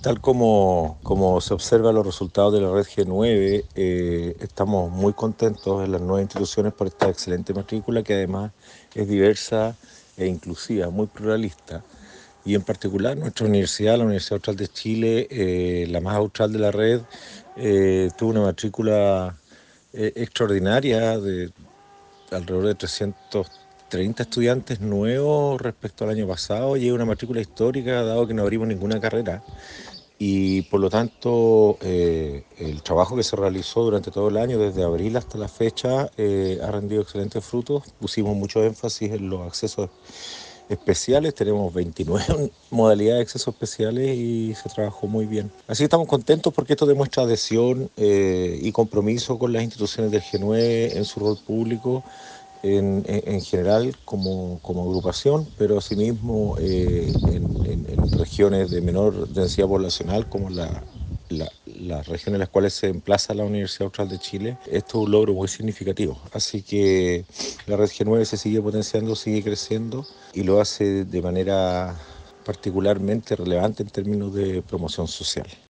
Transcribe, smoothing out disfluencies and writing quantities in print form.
Tal como se observa los resultados de la red G9, estamos muy contentos en las nuevas instituciones por esta excelente matrícula que además es diversa e inclusiva, muy pluralista. Y en particular nuestra universidad, la Universidad Austral de Chile, la más austral de la red, tuvo una matrícula extraordinaria de alrededor de 330 estudiantes nuevos respecto al año pasado, y es una matrícula histórica dado que no abrimos ninguna carrera. Y por lo tanto, el trabajo que se realizó durante todo el año, desde abril hasta la fecha, ha rendido excelentes frutos. Pusimos mucho énfasis en los accesos especiales, tenemos 29 modalidades de accesos especiales y se trabajó muy bien. Así que estamos contentos porque esto demuestra adhesión y compromiso con las instituciones del G9 en su rol público en general como agrupación, pero asimismo en regiones de menor densidad poblacional como las regiones en las cuales se emplaza la Universidad Austral de Chile. Esto es un logro muy significativo. Así que la red G9 se sigue potenciando, sigue creciendo y lo hace de manera particularmente relevante en términos de promoción social.